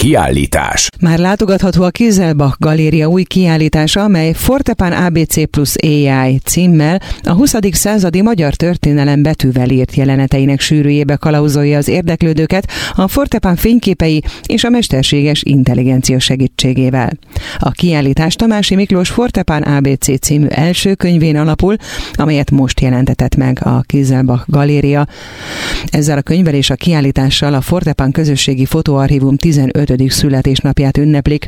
kiállítás. Már látogatható a Kieselbach Galéria új kiállítása, amely Fortepan ABC plus AI címmel a 20. századi magyar történelem betűvel írt jeleneteinek sűrűjébe kalauzolja az érdeklődőket a Fortepan fényképei és a mesterséges intelligencia segítségével. A kiállítás Tamási Miklós Fortepan ABC című első könyvén alapul, amelyet most jelentetett meg a Kieselbach Galéria. Ezzel a könyvvel és a kiállítással a Fortepan közösségi fotóarchívum 15. születésnapját ünneplik.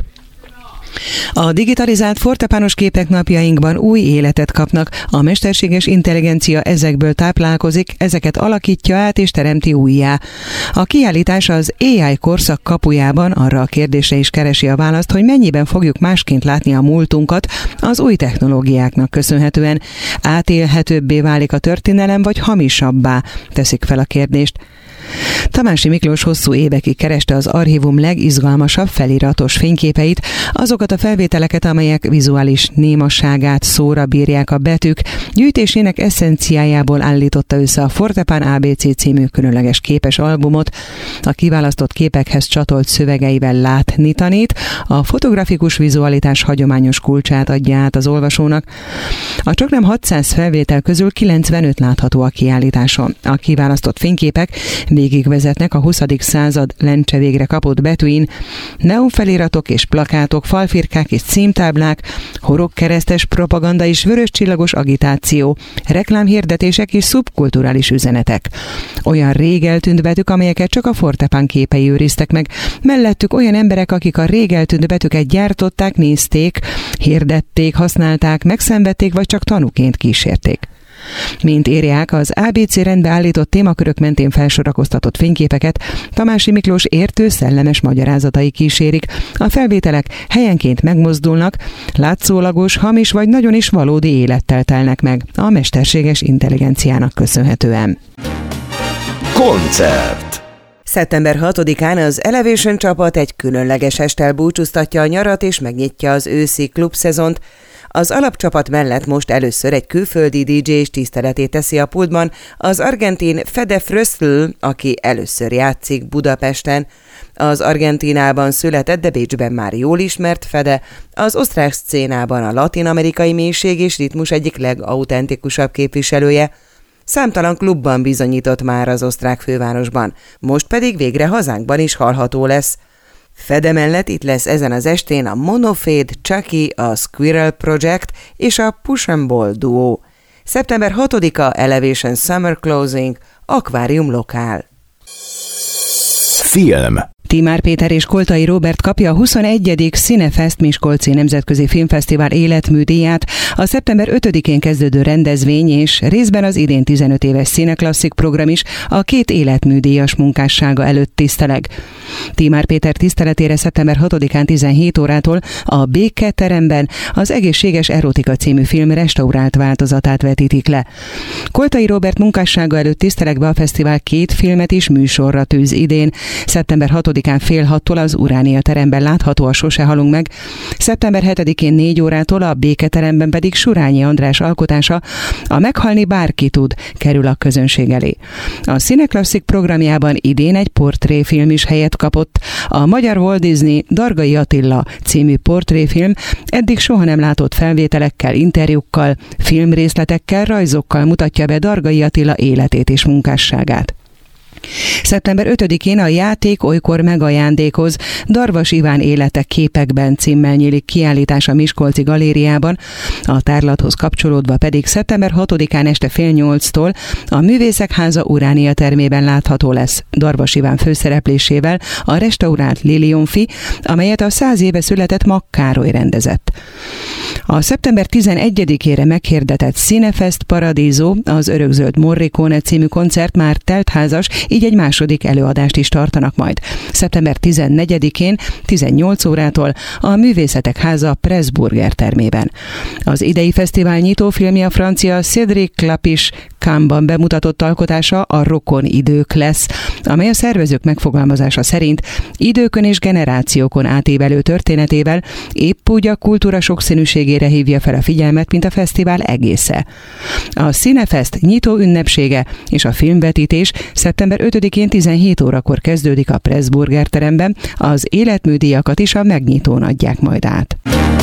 A digitalizált fortepános képek napjainkban új életet kapnak, a mesterséges intelligencia ezekből táplálkozik, ezeket alakítja át és teremti újjá. A kiállítás az AI korszak kapujában arra a kérdésre is keresi a választ, hogy mennyiben fogjuk másként látni a múltunkat az új technológiáknak köszönhetően. Átélhetőbbé válik a történelem, vagy hamisabbá, teszik fel a kérdést. Tamási Miklós hosszú évekig kereste az archívum legizgalmasabb feliratos fényképeit, azokat a felvételeket, amelyek vizuális némasságát szóra bírják a betűk, gyűjtésének eszenciájából állította össze a Fortepan ABC című különleges képes albumot. A kiválasztott képekhez csatolt szövegeivel látni tanít, a fotografikus vizualitás hagyományos kulcsát adja át az olvasónak. A csaknem 600 felvétel közül 95 látható a kiállításon. A kiválasztott fényképek végigvezetnek a 20. század lencse végre kapott betűin, neonfeliratok és plakátok, falfirkák és címtáblák, horogkeresztes propaganda és vöröscsillagos agitáció, reklámhirdetések és szubkulturális üzenetek. Olyan rég eltűnt betűk, amelyeket csak a Fortepan képei őriztek meg, mellettük olyan emberek, akik a rég eltűnt betűket gyártották, nézték, hirdették, használták, megszenvedték vagy csak tanúként kísérték. Mint írják, az ABC rendbe állított témakörök mentén felsorakoztatott fényképeket Tamási Miklós értő, szellemes magyarázatai kísérik. A felvételek helyenként megmozdulnak, látszólagos, hamis vagy nagyon is valódi élettel telnek meg a mesterséges intelligenciának köszönhetően. Koncert. Szeptember 6-án az Elevation csapat egy különleges esttel búcsúztatja a nyarat és megnyitja az őszi klubszezont. Az alapcsapat mellett most először egy külföldi DJ is tiszteletét teszi a pultban, az argentin Fede Fröszl, aki először játszik Budapesten. Az Argentínában született, de Bécsben már jól ismert Fede, az osztrák szcénában a latin-amerikai mélység és ritmus egyik legautentikusabb képviselője. Számtalan klubban bizonyított már az osztrák fővárosban, most pedig végre hazánkban is hallható lesz. Fede mellett itt lesz ezen az estén a Monofade, Chucky, a Squirrel Project és a Push and Ball duó. Szeptember 6-a Elevation Summer Closing, Akvárium Lokál. Film. Timár Péter és Koltai Róbert kapja a 21. Cinefest Miskolci Nemzetközi Filmfesztivál életműdíját, a szeptember 5-én kezdődő rendezvény és részben az idén 15 éves Cineklasszik program is a két életműdíjas munkássága előtt tiszteleg. Timár Péter tiszteletére szeptember 6-án 17 órától a Béke teremben az Egészséges Erotika című film restaurált változatát vetítik le. Koltai Róbert munkássága előtt tisztelegve a fesztivál két filmet is műsorra tűz idén. Szeptember 6-án fél 6-tól az Uránia teremben látható a Sose halunk meg, szeptember 7-én 4 órától a Béke teremben pedig Surányi András alkotása, a Meghalni bárki tud kerül a közönség elé. A Cineklasszik programjában idén egy portréfilm is helyet kapott. A magyar Walt Disney Dargai Attila című portréfilm eddig soha nem látott felvételekkel, interjúkkal, filmrészletekkel, rajzokkal mutatja be Dargai Attila életét és munkásságát. Szeptember 5-én a Játék olykor megajándékoz, Darvas Iván élete képekben címmel nyílik kiállítás a Miskolci Galériában, a tárlathoz kapcsolódva pedig szeptember 6-án este fél 8-tól a Művészek Háza Uránia termében látható lesz Darvas Iván főszereplésével a restaurált Lilionfi, amelyet a 100 éve született Mag Károly rendezett. A szeptember 11-ére meghirdetett Cinefest Paradiso, az Örökzöld Morricone című koncert már teltházas, így egy második előadást is tartanak majd. Szeptember 14-én 18 órától a Művészetek Háza Pressburger termében. Az idei fesztivál nyitófilmje a francia Cédric Klapisch Cannes-ban bemutatott alkotása a Rokon idők lesz, amely a szervezők megfogalmazása szerint időkön és generációkon átívelő történetével épp úgy a kultúra sokszínűségére hívja fel a figyelmet, mint a fesztivál egésze. A Cinefest nyitó ünnepsége és a filmvetítés szeptember 5-én 17 órakor kezdődik a Pressburger teremben, az életműdíjakat is a megnyitón adják majd át.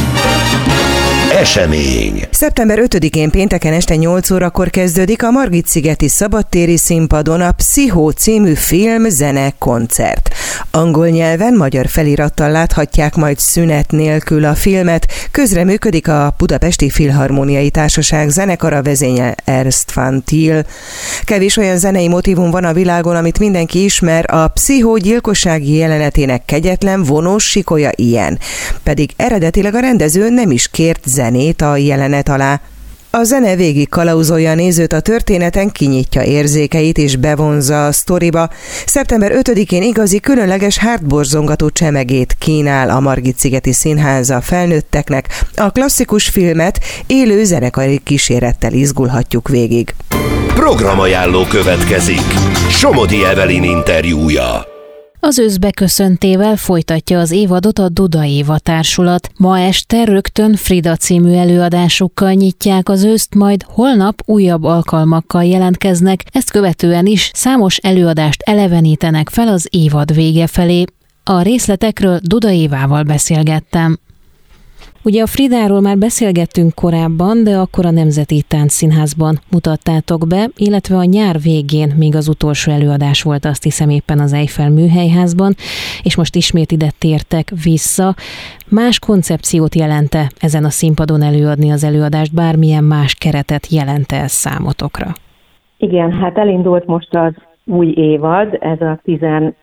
Esemény. Szeptember 5-én pénteken este 8 órakor kezdődik a Margit-szigeti szabadtéri színpadon a Pszichó című film-zene koncert. Angol nyelven, magyar felirattal láthatják majd szünet nélkül a filmet. Közreműködik a Budapesti Filharmóniai Társaság zenekara, vezénye Ernst van Til. Kevés olyan zenei motívum van a világon, amit mindenki ismer, a Pszichó gyilkossági jelenetének kegyetlen, vonós sikolya ilyen. Pedig eredetileg a rendező nem is kért zenét a jelenet alá. A zene végig kalauzolja a nézőt a történeten, kinyitja érzékeit és bevonza a sztoriba. Szeptember 5-én igazi, különleges hátborzongató csemegét kínál a Margit-szigeti Színház a felnőtteknek. A klasszikus filmet élő zenekari kísérettel izgulhatjuk végig. Programajánló következik. Somodi Evelyn interjúja. Az ősz beköszöntével folytatja az évadot a Duda Éva társulat. Ma este rögtön Frida című előadásukkal nyitják az őszt, majd holnap újabb alkalmakkal jelentkeznek, ezt követően is számos előadást elevenítenek fel az évad vége felé. A részletekről Duda Évával beszélgettem. Ugye a Fridáról már beszélgettünk korábban, de akkor a Nemzeti Táncszínházban mutattátok be, illetve a nyár végén még az utolsó előadás volt, azt hiszem éppen az Eiffel Műhelyházban, és most ismét ide tértek vissza. Más koncepciót jelent-e ezen a színpadon előadni az előadást, bármilyen más keretet jelent-e ez számotokra? Igen, hát elindult most az új évad, ez a 17.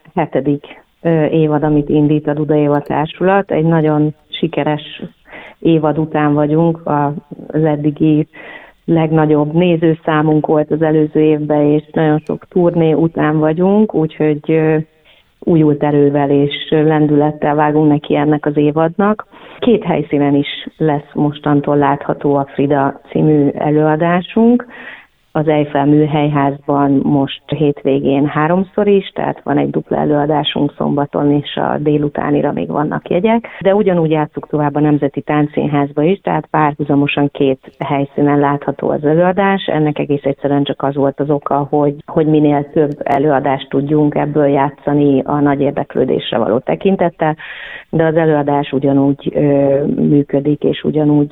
évad, amit indít a Duda Éva társulat. Egy nagyon sikeres évad után vagyunk, az eddigi legnagyobb nézőszámunk volt az előző évben, és nagyon sok turné után vagyunk, úgyhogy újult erővel és lendülettel vágunk neki ennek az évadnak. 2 helyszínen is lesz mostantól látható a Frida című előadásunk. Az Eiffel Műhelyházban most hétvégén 3-szor is, tehát van egy dupla előadásunk szombaton, és a délutánira még vannak jegyek. De ugyanúgy játsszuk tovább a Nemzeti Táncszínházba is, tehát párhuzamosan 2 helyszínen látható az előadás. Ennek egész egyszerűen csak az volt az oka, hogy minél több előadást tudjunk ebből játszani a nagy érdeklődésre való tekintettel, de az előadás ugyanúgy működik, és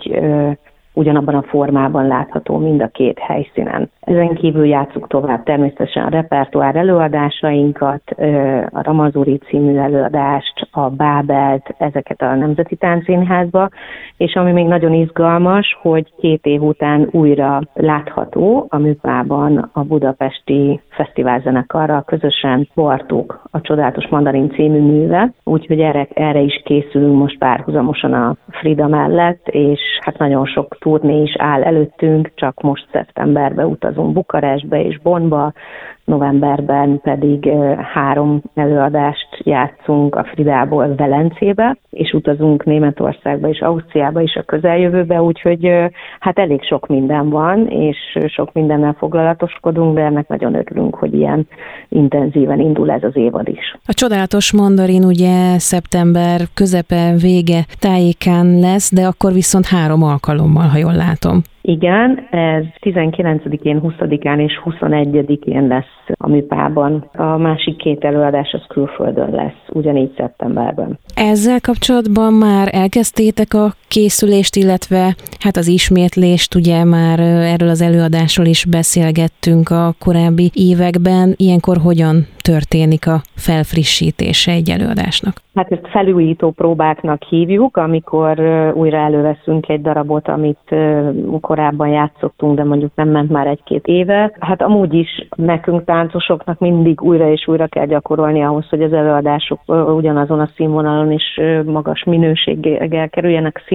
ugyanabban a formában látható mind a 2 helyszínen. Ezen kívül játsszuk tovább természetesen a repertoár előadásainkat, a Ramazuri című előadást, a Bábelt, ezeket a Nemzeti Táncszínházba, és ami még nagyon izgalmas, hogy 2 év után újra látható a Műpában a budapesti fesztiválzenekarral közösen Bartók, a Csodálatos Mandarin című műve, úgyhogy erre is készülünk most párhuzamosan a Frida mellett, és hát nagyon sok turné is áll előttünk, csak most szeptemberben utazunk Bukarestbe és Bonnba, novemberben pedig 3 előadást játszunk a Fridából Velencébe, és utazunk Németországba és Ausztriába is a közeljövőbe, úgyhogy hát elég sok minden van, és sok mindennel foglalatoskodunk, de ennek nagyon örülünk, hogy ilyen intenzíven indul ez az évad is. A Csodálatos Mandarin ugye szeptember közepe, vége tájékán lesz, de akkor viszont 3 alkalommal, ha jól látom. Igen, ez 19-én, 20-án és 21-én lesz a Műpában. A másik 2 előadás az külföldön lesz, ugyanígy szeptemberben. Ezzel kapcsolatban már elkezdtétek a készülést, illetve hát az ismétlést, ugye már erről az előadásról is beszélgettünk a korábbi években. Ilyenkor hogyan történik a felfrissítése egy előadásnak? Hát ezt felújító próbáknak hívjuk, amikor újra előveszünk egy darabot, amit korábban játszottunk, de mondjuk nem ment már 1-2 éve. Hát amúgy is nekünk táncosoknak mindig újra és újra kell gyakorolni ahhoz, hogy az előadások ugyanazon a színvonalon és magas minőséggel kerüljenek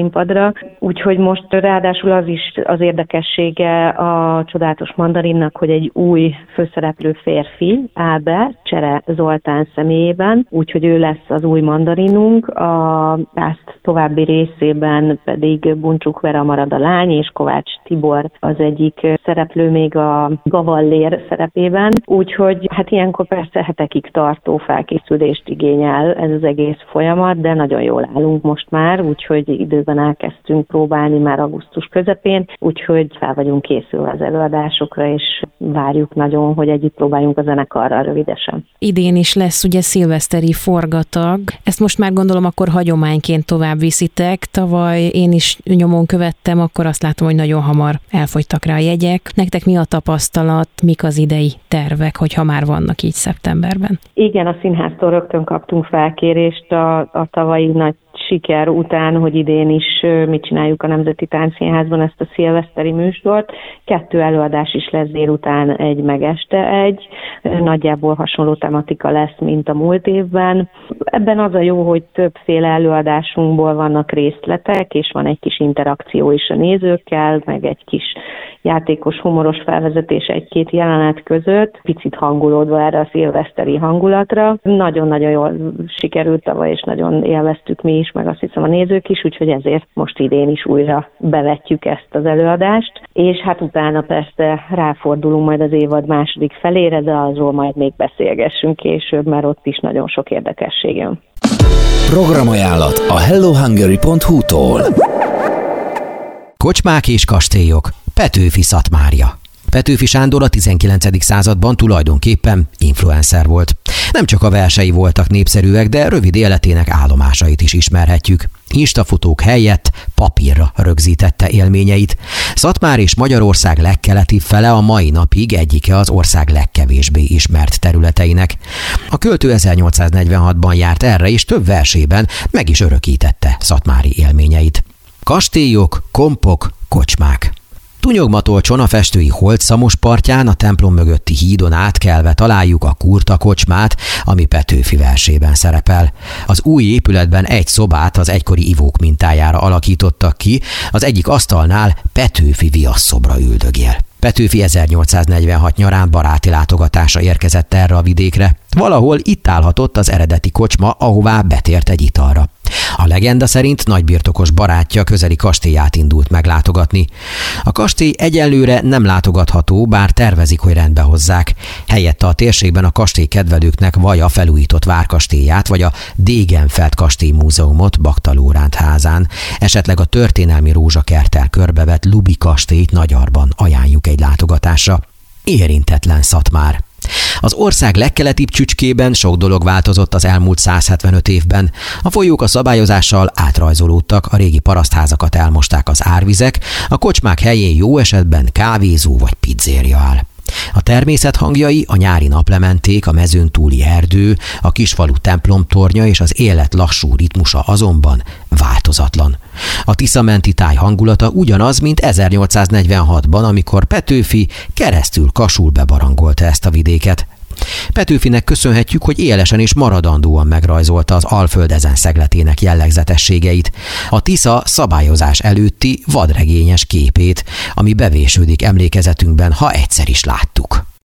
színpadra. Úgyhogy most ráadásul az is az érdekessége a Csodálatos Mandarinnak, hogy egy új főszereplő férfi, Ábel, Csere Zoltán személyében, úgyhogy ő lesz az új mandarinunk, a cast további részében pedig Buncsuk Vera marad a lány, és Kovács Tibor az egyik szereplő még a Gavallér szerepében. Úgyhogy hát ilyenkor persze hetekig tartó felkészülést igényel ez az egész folyamat, de nagyon jól állunk most már, úgyhogy időben elkezdtünk próbálni már augusztus közepén, úgyhogy fel vagyunk készülve az előadásokra, és várjuk nagyon, hogy együtt próbáljunk a zenekarral rövidesen. Idén is lesz ugye szilveszteri forgatag, ezt most már gondolom akkor hagyományként tovább viszitek. Tavaly én is nyomon követtem, akkor azt látom, hogy nagyon hamar elfogytak rá a jegyek. Nektek mi a tapasztalat, mik az idei tervek, hogyha már vannak így szeptemberben? Igen, a színháztól rögtön kaptunk felkérést a tavalyi nagy siker után, hogy idén is mit csináljuk a Nemzeti Táncszínházban ezt a szilveszteri műsort. 2 előadás is lesz délután egy, meg este egy. Nagyjából hasonló tematika lesz, mint a múlt évben. Ebben az a jó, hogy többféle előadásunkból vannak részletek, és van egy kis interakció is a nézőkkel, meg egy kis játékos, humoros felvezetés egy-két jelenet között, picit hangulódva erre a szilveszteri hangulatra. Nagyon-nagyon jól sikerült tavaly, és nagyon élveztük mi is, meg azt hiszem a nézők is, úgyhogy ezért most idén is újra bevetjük ezt az előadást, és hát utána persze ráfordulunk majd az évad második felére, de azról majd még beszélgessünk később, mert ott is nagyon sok érdekesség jön. Programajánlat a hellohungary.hu-tól. Kocsmák és kastélyok. Petőfi Szatmárja. Petőfi Sándor a 19. században tulajdonképpen influencer volt. Nem csak a versei voltak népszerűek, de rövid életének állomásait is ismerhetjük. Instafotók helyett papírra rögzítette élményeit. Szatmár és Magyarország legkeletibb fele a mai napig egyike az ország legkevésbé ismert területeinek. A költő 1846-ban járt erre, és több versében meg is örökítette szatmári élményeit. Kastélyok, kompok, kocsmák. Tunyogmatolcson a festői Holt Szamos partján, a templom mögötti hídon átkelve találjuk a Kurta kocsmát, ami Petőfi versében szerepel. Az új épületben egy szobát az egykori ivók mintájára alakítottak ki, az egyik asztalnál Petőfi viaszszobra üldögél. Petőfi 1846 nyarán baráti látogatásra érkezett erre a vidékre. Valahol itt állhatott az eredeti kocsma, ahová betért egy italra. A legenda szerint nagybirtokos barátja közeli kastélyát indult meglátogatni. A kastély egyelőre nem látogatható, bár tervezik, hogy rendbe hozzák. Helyette a térségben a kastély kedvelőknek vagy a felújított várkastélyát, vagy a Degenfeld kastély múzeumot Bakta Lóránt házán, esetleg a történelmi rózsakerttel körbevett Lubi kastélyt Nagyarban ajánljuk egy látogatásra. Érintetlen Szatmár. Az ország legkeletibb csücskében sok dolog változott az elmúlt 175 évben. A folyók a szabályozással átrajzolódtak, a régi parasztházakat elmosták az árvizek, a kocsmák helyén jó esetben kávézó vagy pizzéria áll. A természet hangjai, a nyári naplementék, a mezőn túli erdő, a kisfalu templomtornya és az élet lassú ritmusa azonban változatlan. A Tisza-menti táj hangulata ugyanaz, mint 1846-ban, amikor Petőfi keresztül Kasul bebarangolta ezt a vidéket. Petőfinek köszönhetjük, hogy élesen és maradandóan megrajzolta az Alföld ezen szegletének jellegzetességeit, a Tisza szabályozás előtti vadregényes képét, ami bevésődik emlékezetünkben, ha egyszer is láttuk.